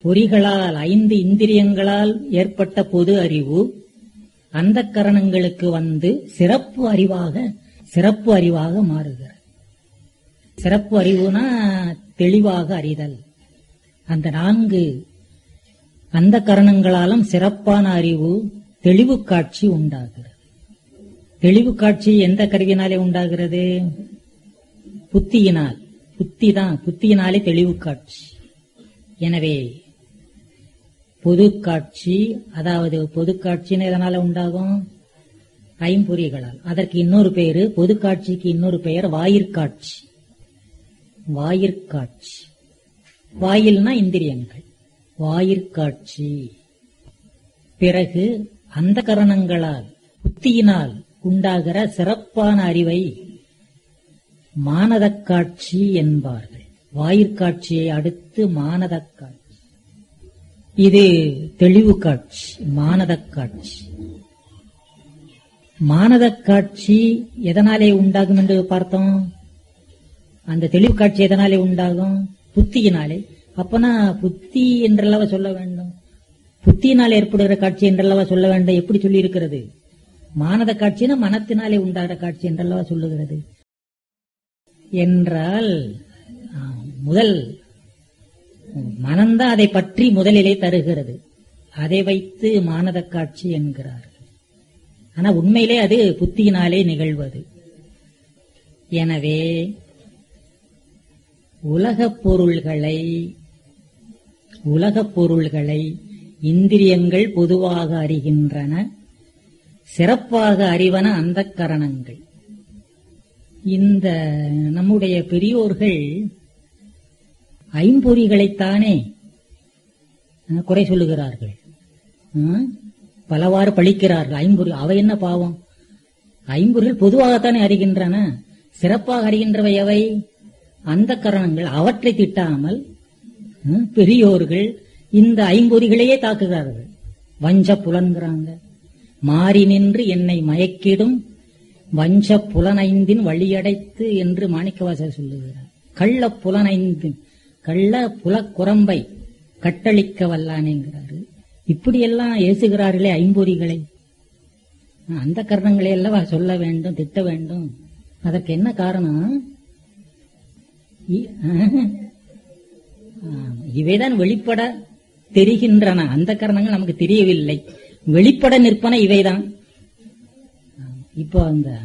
பொறிகளால் 5 இந்திரியங்களால் ஏற்பட்ட பொது அறிவு அந்தக்கரணங்களுக்கு வந்து சிறப்பு அறிவாக மாறுகிறது. சிறப்பு அறிவுனா தெளிவாக அறிதல். அந்த 4 அந்தக்கரணங்களாலும் சிறப்பான அறிவு தெளிவு காட்சி உண்டாகிறது. தெளிவு காட்சி எந்த கருவினாலே உண்டாகிறது? புத்தியினால். புத்தியினாலே தெளிவு காட்சி. எனவே பொது காட்சி, அதாவது பொது காட்சின்னு எதனால உண்டாகும்? ஐம்பொறிகளால். அதற்கு இன்னொரு பெயரு, பொது காட்சிக்கு இன்னொரு பெயர் வாயிற்காட்சி. வாயிற்காட்சி, வாயில்னா இந்திரியங்கள், வாயிற்காட்சி. பிறகு அந்த கரணங்களால் புத்தியினால் உண்டாகிற சிறப்பான அறிவை மானதக் காட்சி என்பார்கள். வாயிற்காட்சியை அடுத்து மானதக் காட்சி. இது தெளிவு காட்சி, மானதக் காட்சி. மானதக் காட்சி எதனாலே உண்டாகும் என்று பார்த்தோம். அந்த தெளிவு காட்சி எதனாலே உண்டாகும்? புத்தியினாலே. அப்பனா புத்தி என்றல்லவா சொல்ல வேண்டும், புத்தியினால் ஏற்படுகிற காட்சி என்றல்லவா சொல்ல வேண்டும். எப்படி சொல்லி இருக்கிறது? மானத காட்சினா மனத்தினாலே உண்டாகிற காட்சி என்றல்லவா சொல்லுகிறது. என்றால் முதல் மனம்தான் அதை பற்றி முதலிலே தருகிறது. அதை வைத்து மானத காட்சி என்கிறார்கள். ஆனா உண்மையிலே அது புத்தியினாலே நிகழ்வது. எனவே உலகப் பொருள்களை இந்திரியங்கள் பொதுவாக அறிகின்றன, சிறப்பாக அறிவன அந்தக் கரணங்கள். இந்த நம்முடைய பெரியோர்கள் ஐம்பொறிகளைத்தானே குறை சொல்லுகிறார்கள், பலவாறு பழிக்கிறார்கள். ஐம்பொறி அவை என்ன பாவம்? ஐம்பொறிகள் பொதுவாகத்தானே அறிகின்றன, சிறப்பாக அறிகின்றவை எவை? அந்த கரணங்கள். அவற்றை திட்டாமல் பெரியோர்கள் இந்த ஐம்பொறிகளையே தாக்குகிறார்கள். வஞ்ச புலன்கிறாங்க. மாறி நின்று என்னை மயக்கிடும் வஞ்ச புலனைந்தின் வழியடைத்து என்று மாணிக்கவாசகர் சொல்லுகிறார். கள்ள புலனைந்தின், கள்ள புலக்குரம்பை கட்டளிக்க வல்லானேங்கிறாரு. இப்படியெல்லாம் ஏசுகிறார்களே ஐம்பொறிகளை. அந்த கரணங்களை எல்லாம் சொல்ல வேண்டும், திட்ட வேண்டும். அதற்கு என்ன காரணம்? இவைதான் வெளிப்பட தெரிகின்றன. அந்த கரணங்கள் நமக்கு தெரியவில்லை, வெளிப்பட நிற்பன இவைதான். இப்போ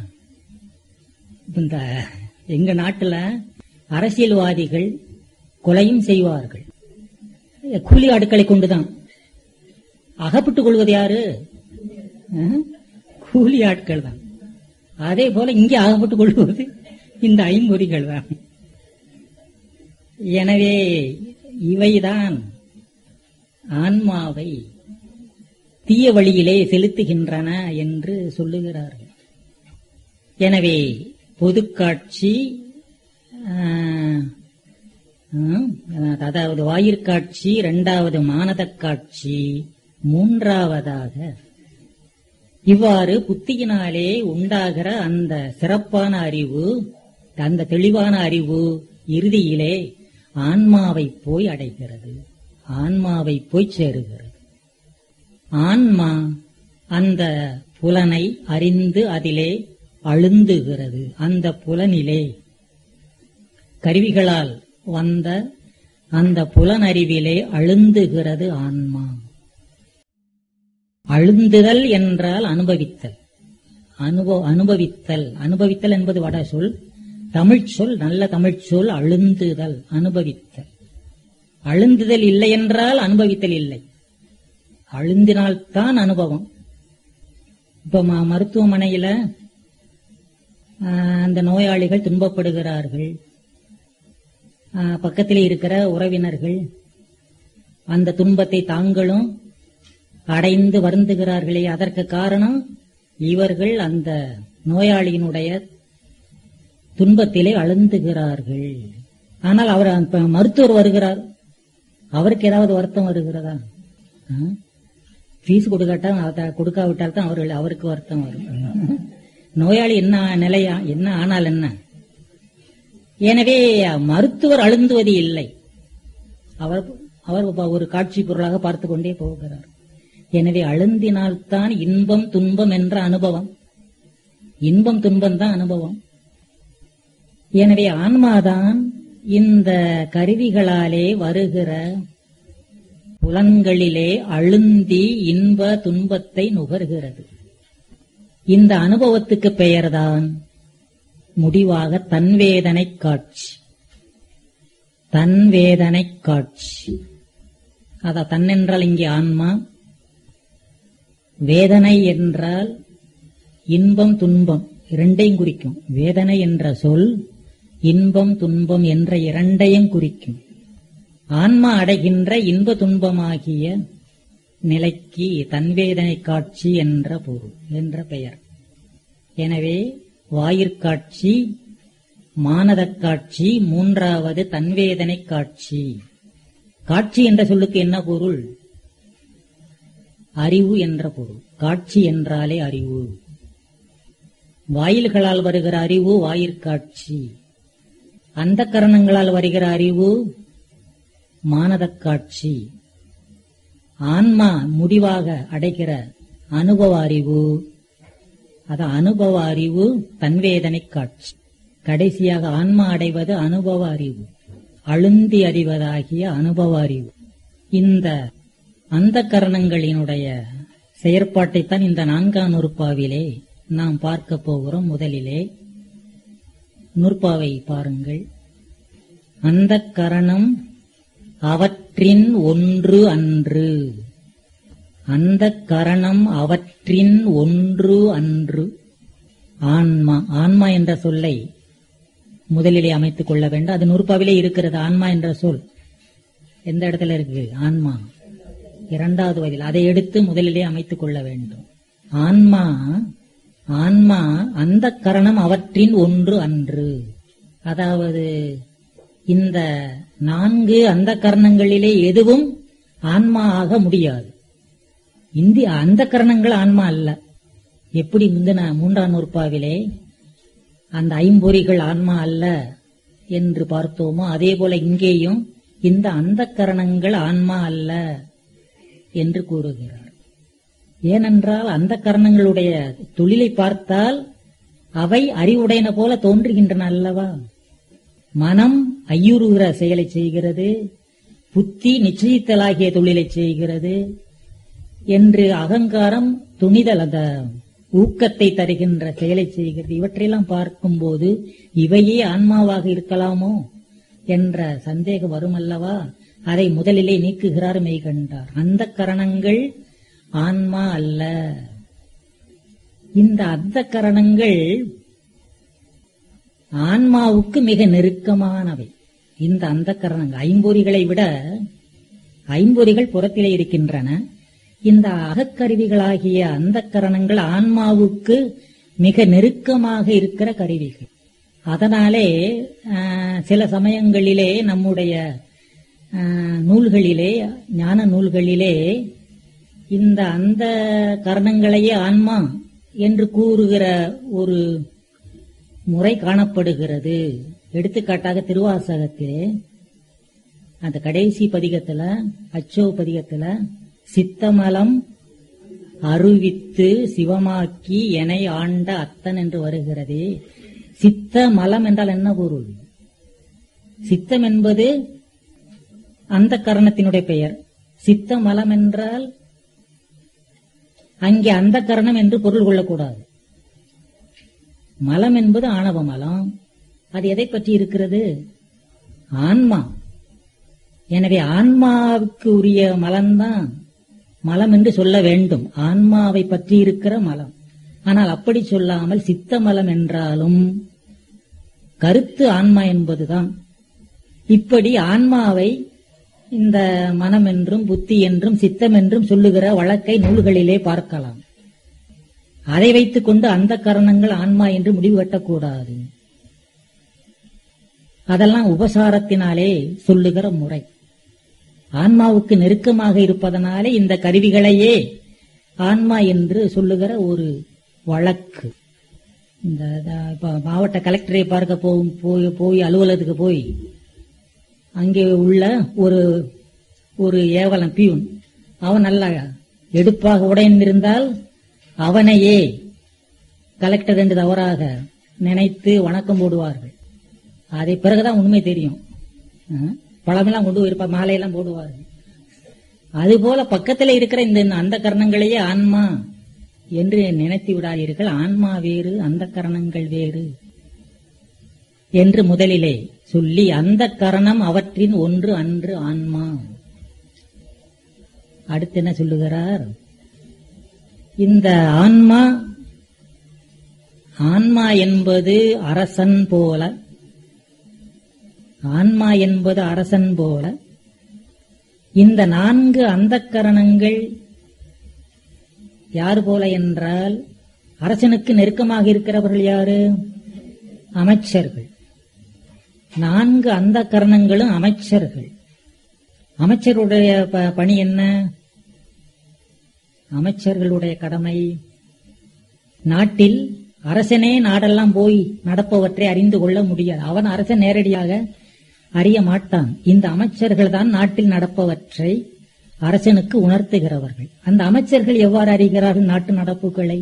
இந்த எங்க நாட்டுல அரசியல்வாதிகள் கொலையும் செய்வார்கள், கூலி ஆட்களை கொண்டுதான். அகப்பட்டுக் கொள்வது யாரு? கூலி ஆட்கள் தான். அதே போல இங்கே அகப்பட்டுக் கொள்வது இந்த ஐம்பொறிகள் தான். எனவே இவைதான் ஆன்மாவை தீய வழியிலே செலுத்துகின்றன என்று சொல்லுகிறார்கள். எனவே பொதுக்காட்சி, அதாவது வாயிற்காட்சி, இரண்டாவது மானதக் காட்சி, மூன்றாவதாக இவ்வாறு புத்தியினாலே உண்டாகிற அந்த சிறப்பான அறிவு, அந்த தெளிவான அறிவு இறுதியிலே ஆன்மாவை போய் அடைகிறது, ஆன்மாவை போய் சேருகிறது. ஆன்மா அந்த புலனை அறிந்து அதிலே அழுந்துகிறது. அந்த புலனிலே கருவிகளால் வந்த அந்த புலனறிவிலே அழுந்துகிறது ஆன்மா. அழுந்துதல் என்றால் அனுபவித்தல். அனுபவித்தல் என்பது வட சொல். தமிழ் சொல், நல்ல தமிழ் சொல் அழுந்துதல், அனுபவித்தல். அழுந்துதல் இல்லை என்றால் அனுபவித்தல் இல்லை. அழுந்தினால்தான் அனுபவம். இப்ப மருத்துவமனையில அந்த நோயாளிகள் துன்பப்படுகிறார்கள், பக்கத்திலே இருக்கிற உறவினர்கள் அந்த துன்பத்தை தாங்களும் அடைந்து வருந்துகிறார்களே, அதற்கு காரணம் இவர்கள் அந்த நோயாளியினுடைய துன்பத்திலே அழுந்துகிறார்கள். ஆனால் அவர் மருத்துவர் வருகிறார், அவருக்கு ஏதாவது வருத்தம் வருகிறதா? ஃபீஸ் கொடுக்காவிட்டால் தான் அவருக்கு வருத்தம் வரும். நோயாளி என்ன நிலையா, என்ன ஆனால் என்ன? எனவே மருத்துவர் அழுந்துவது இல்லை, அவர் ஒரு காட்சி பொருளாக பார்த்து கொண்டே போகிறார். எனவே அழுந்தினால்தான் இன்பம் துன்பம் என்ற அனுபவம். இன்பம் துன்பம் தான் அனுபவம். எனவே ஆன்மாதான் இந்த கருவிகளாலே வருகிற புலன்களிலே அழுந்தி இன்ப துன்பத்தை நுகர்கிறது. இந்த அனுபவத்துக்கு பெயர்தான் முடிவாக தன்வேதனை காட்சி. தன்வேதனை காட்சி தன்னென்றால் இங்கே ஆன்மா, வேதனை என்றால் இன்பம் துன்பம் இரண்டையும் குறிக்கும். வேதனை என்ற சொல் இன்பம் துன்பம் என்ற இரண்டையும் குறிக்கும். ஆன்மா அடைகின்ற இன்ப துன்பமாகிய நிலைக்கு தன்வேதனை காட்சி என்ற பொருள் என்ற பெயர். எனவே வாயிற்காட்சி, மானதக் காட்சி, மூன்றாவது தன்வேதனை காட்சி. காட்சி என்ற சொல்லுக்கு என்ன பொருள்? அறிவு என்ற பொருள். காட்சி என்றாலே அறிவு. வாயில்களால் வருகிற அறிவு வாயிற்காட்சி, அந்த கரணங்களால் வருகிற அறிவு மானதக் காட்சி. ஆன்மா முடிவாக அடைகிற அனுபவ அறிவு, அனுபவ அறிவு தன்வேதனை காட்சி. கடைசியாக ஆன்மா அடைவது அனுபவ அறிவு, அழுந்தி அறிவதாகிய அனுபவ அறிவு. இந்த அந்த கரணங்களினுடைய செயற்பாட்டைத்தான் இந்த 4ஆம் நூற்பாவிலே நாம் பார்க்க போகிறோம். முதலிலே நூற்பாவை பாருங்கள். அந்த கரணம் அவற்றின் ஒன்று அன்று. அந்த கரணம் அவற்றின் ஒன்று அன்று. ஆன்மா, ஆன்மா என்ற சொல்லை முதலிலே அமைத்துக் கொள்ள வேண்டும். அது நூற்பாவிலே இருக்கிறது. ஆன்மா என்ற சொல் எந்த இடத்துல இருக்கு? ஆன்மா இரண்டாவது வயதில். அதை எடுத்து முதலிலே அமைத்துக் கொள்ள வேண்டும். ஆன்மா, ஆன்மா அந்த கரணம் அவற்றின் ஒன்று அன்று. அதாவது இந்த 4 அந்த கரணங்களிலே எதுவும் ஆன்மா ஆக முடியாது. அந்த கரணங்கள் ஆன்மா அல்ல. எப்படி முந்தின 3ஆம் நூற்பாவிலே அந்த ஐம்பொறிகள் ஆன்மா அல்ல என்று பார்த்தோமோ, அதே போல இங்கேயும் இந்த அந்த கரணங்கள் ஆன்மா அல்ல என்று கூறுகிறார். ஏனென்றால் அந்த கரணங்களுடைய தொழிலை பார்த்தால் அவை அறிவுடையன போல தோன்றுகின்றன அல்லவா? மனம் ஐயுறுகிற செயலை செய்கிறது, புத்தி நிச்சயித்தலாகிய தொழிலை செய்கிறது என்று அகங்காரம் துணிதல் அந்த ஊக்கத்தை தருகின்ற செயலை செய்கிறது. இவற்றையெல்லாம் பார்க்கும்போது இவையே ஆன்மாவாக இருக்கலாமோ என்ற சந்தேகம் வரும் அல்லவா? அதை முதலிலே நீக்குகிறார் மெய்கண்டார். அந்த கரணங்கள் ஆன்மா அல்ல. இந்த அந்த கரணங்கள் ஆன்மாவுக்கு மிக நெருக்கமானவை. இந்த அந்த கரணங்கள் ஐம்பொறிகளை விட, ஐம்பொறிகள் புறத்திலே இருக்கின்றன. இந்த அகக்கருவிகளாகிய அந்த கரணங்கள் ஆன்மாவுக்கு மிக நெருக்கமாக இருக்கிற கருவிகள். அதனாலே சில சமயங்களிலே நம்முடைய நூல்களிலே, ஞான நூல்களிலே இந்த அந்த கரணங்களையே ஆன்மா என்று கூறுகிற ஒரு முறை காணப்படுகிறது. எடுத்துக்காட்டாக திருவாசகத்திலே அந்த கடைசி பதிகத்துல, அச்சோ பதிகத்துல, சித்தமலம் அருவித்து சிவமாக்கி எனை ஆண்ட அத்தன் என்று வருகிறது. சித்த மலம் என்றால் என்ன பொருள்? சித்தம் என்பது அந்த கரணத்தினுடைய பெயர். சித்த மலம் என்றால் அங்கே அந்த கரணம் என்று பொருள் கொள்ளக்கூடாது. மலம் என்பது ஆணவ மலம். அது எதை பற்றி இருக்கிறது? ஆன்மா. எனவே ஆன்மாவுக்கு உரிய மலம்தான் மலம் என்று சொல்ல வேண்டும். ஆன்மாவை பற்றி இருக்கிற மலம். ஆனால் அப்படி சொல்லாமல் சித்த மலம் என்றாலும் கருத்து ஆன்மா என்பதுதான். இப்படி ஆன்மாவை இந்த மனம் என்றும் புத்தி என்றும் சித்தம் என்றும் சொல்லுகிற வழக்கை நூல்களிலே பார்க்கலாம். அதை வைத்துக் கொண்டு அந்த கரணங்கள் ஆன்மா என்று முடிவு கட்டக்கூடாது. அதெல்லாம் உபசாரத்தினாலே சொல்லுகிற முறை. ஆன்மாவுக்கு நெருக்கமாக இருப்பதனாலே இந்த கருவிகளையே ஆன்மா என்று சொல்லுகிற ஒரு வழக்கு. இந்த மாவட்ட கலெக்டரை பார்க்க போய் அலுவலகத்துக்கு போய் அங்கே உள்ள ஒரு ஒரு ஏவலன் பியூன், அவன் நல்ல எடுப்பாக உடைந்திருந்தால் அவனையே கலெக்டர் என்று தவறாக நினைத்து வணக்கம் போடுவார்கள். அதை பிறகுதான் உண்மை தெரியும். பழமெல்லாம் கொண்டு போயிருப்பா, மாலையெல்லாம் போடுவார்கள். அதுபோல பக்கத்தில் இருக்கிற இந்த அந்த கரணங்களையே ஆன்மா என்று நினைத்து விடாதீர்கள். ஆன்மா வேறு, அந்த கரணங்கள் வேறு என்று முதலிலே சொல்லி, அந்த கரணம் அவற்றின் ஒன்று அன்று ஆன்மா. அடுத்து என்ன சொல்லுகிறார்? இந்த ஆன்மா, ஆன்மா என்பது அரசன் போல, ஆன்மா என்பது அரசன் போல, இந்த 4 அந்தக்கரணங்கள் யார் போல என்றால், அரசனுக்கு நெருக்கமாக இருக்கிறவர்கள் யாரு? அமைச்சர்கள். 4 அந்தக்கரணங்களும் அமைச்சர்கள். அமைச்சருடைய பணி என்ன? அமைச்சர்களுடைய கடமை, நாட்டில் அரசனே நாடெல்லாம் போய் நடப்பவற்றை அறிந்து கொள்ள முடியாது. அவன் அரசன் நேரடியாக அறிய மாட்டான். இந்த அமைச்சர்கள் தான் நாட்டில் நடப்பவற்றை அரசனுக்கு உணர்த்துகிறவர்கள். அந்த அமைச்சர்கள் எவ்வாறு அறிகிறார்கள் நாட்டு நடப்புகளை?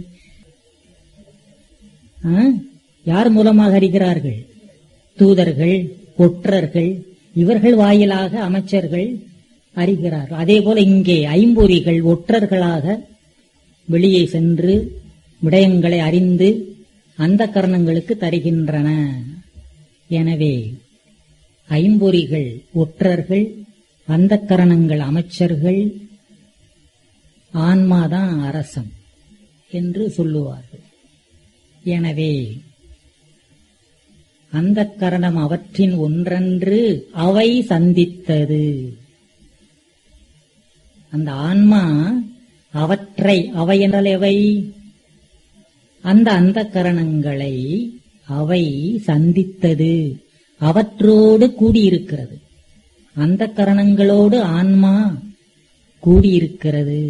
யார் மூலமாக அறிகிறார்கள்? தூதர்கள், ஒற்றர்கள், இவர்கள் வாயிலாக அமைச்சர்கள் அறிகிறார்கள். அதே போல இங்கே ஐம்பொறிகள் ஒற்றர்களாக வெளியே சென்று விடயங்களை அறிந்து அந்த கரணங்களுக்கு தருகின்றன. எனவே ஐம்பொறிகள் ஒற்றர்கள், அந்த கரணங்கள் அமைச்சர்கள், ஆன்மாதான் அரசன் என்று சொல்லுவார்கள். எனவே அந்த கரணம் அவற்றின் ஒன்றன்று அவை சந்தித்தது. அந்த ஆன்மா அவற்றை, அவை என்றால் எவை? அந்த கரணங்களை அவை சந்தித்தது, அவற்றோடு கூடியிருக்கிறது. அந்த கரணங்களோடு ஆன்மா கூடியிருக்கிறது.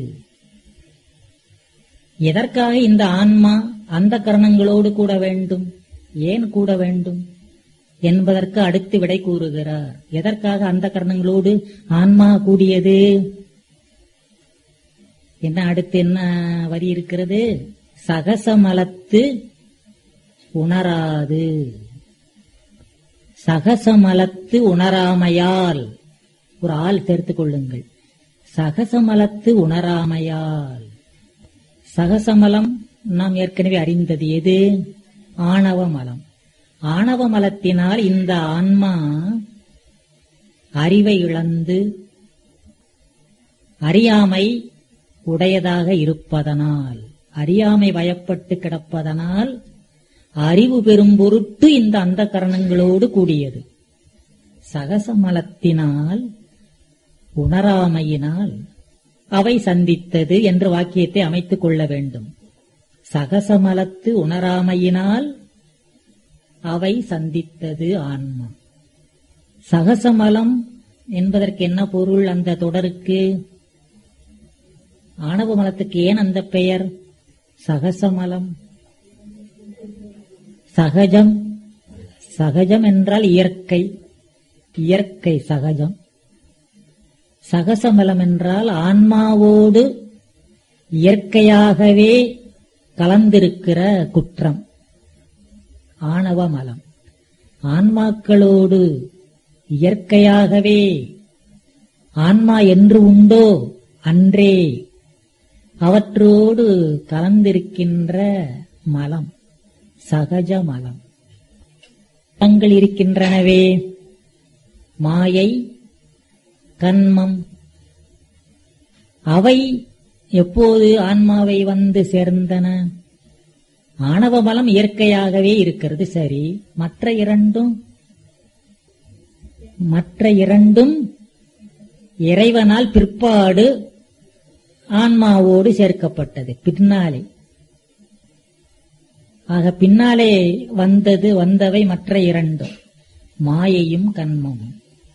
எதற்காக இந்த ஆன்மா அந்த கரணங்களோடு கூட வேண்டும், ஏன் கூட வேண்டும் என்பதற்கு அடுத்து விடை கூறுகிறார். எதற்காக அந்த கரணங்களோடு ஆன்மா கூடியது? என்ன அடுத்து என்ன வரி இருக்கிறது? சகசமலத்து உணராது. சகசமலத்து உணராமையால், ஒரு ஆள் சேர்த்துக் கொள்ளுங்கள். சகசமலத்து உணராமையால். சகசமலம் நாம் ஏற்கனவே அறிந்தது எது? ஆணவ மலம். ஆணவ மலத்தினால் இந்த ஆன்மா அறிவை இழந்து அறியாமை உடையதாக இருப்பதனால், அறியாமை வயப்பட்டு கிடப்பதனால் அறிவு பெறும் பொருட்டு இந்த அந்த கரணங்களோடு கூடியது. சகசமலத்தினால் உணராமையினால் அவை சந்தித்தது என்று வாக்கியத்தை அமைத்துக் கொள்ள வேண்டும். சகசமலத்து உணராமையினால் அவை சந்தித்தது ஆன்மா. சகசமலம் என்பதற்கு என்ன பொருள்? அந்த தொடருக்கு, ஆணவ மலத்துக்கு ஏன் அந்த பெயர் சகசமலம்? சகஜம். சகஜம் என்றால் இயற்கை, இயற்கை சகஜம். சகசமலம் என்றால் ஆன்மாவோடு இயற்கையாகவே கலந்திருக்கிற குற்றம், ஆணவ மலம். ஆன்மாக்களோடு இயற்கையாகவே ஆன்மா என்று உண்டோ அன்றே அவற்றோடு கலந்திருக்கின்ற மலம் சகஜ மலம். தங்கள் இருக்கின்றனவே மாயை, கன்மம். அவை எப்போது ஆன்மாவை வந்து சேர்ந்தன? ஆணவ மலம் இயற்கையாகவே இருக்கிறது, சரி. மற்ற இரண்டும் இறைவனால் பிற்பாடு ஆன்மாவோடு சேர்க்கப்பட்டது, பின்னாலே. ஆக பின்னாலே வந்தவை மற்ற இரண்டும், மாயையும் கன்மமும்.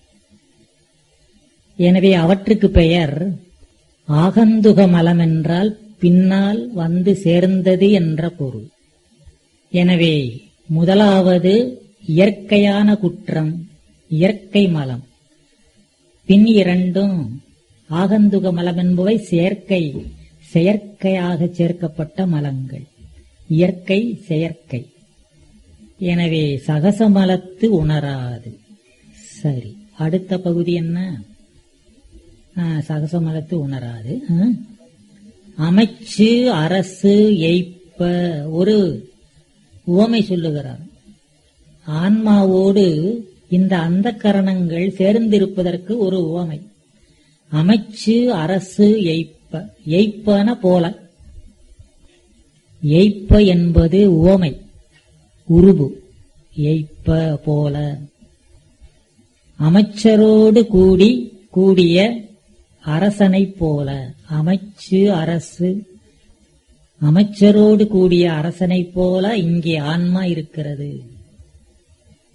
எனவே அவற்றுக்கு பெயர் ஆகந்துக மலம் என்றால் பின்னால் வந்து சேர்ந்தது என்ற பொருள். எனவே முதலாவது இயற்கையான குற்றம், இயற்கை மலம். பின் இரண்டும் ஆகந்துக மலம் என்பவை செயற்கையாக சேர்க்கப்பட்ட மலங்கள், இயற்கை செயற்கை. எனவே சகசமலத்து உணராது. சரி, அடுத்த பகுதி என்ன? சகசமலத்து உணராது. அமைச்சு அரசு எய்ப்ப ஒரு உவமை சொல்லுகிறார். ஆன்மாவோடு இந்த அந்தக்கரணங்கள் சேர்ந்திருப்பதற்கு ஒரு உவமை. அமைச்சு அரசு எய்ப்ப, எய்ப்பன போல. எய்ப்ப என்பது உவமை, உருபு. எய்ப்ப போல அமைச்சரோடு கூடிய அரசனை போல. அமைச்சு அரசு, அமைச்சரோடு கூடிய அரசனை போல இங்கே ஆன்மா இருக்கிறது.